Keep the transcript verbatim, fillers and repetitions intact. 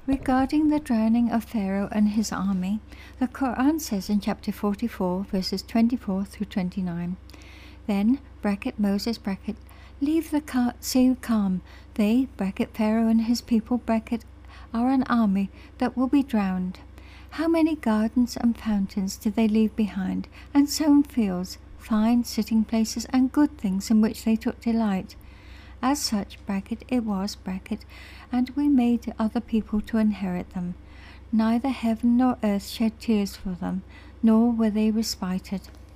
Regarding the drowning of Pharaoh and his army, the Quran says in chapter forty-four, verses twenty-four through twenty-nine, Then, bracket Moses, bracket, leave the car- sea calm. They, bracket Pharaoh and his people, bracket, are an army that will be drowned. How many gardens and fountains did they leave behind, and sown fields, fine sitting places, and good things in which they took delight. As such, bracket, it was, bracket, and we made other people to inherit them. Neither heaven nor earth shed tears for them, nor were they respited.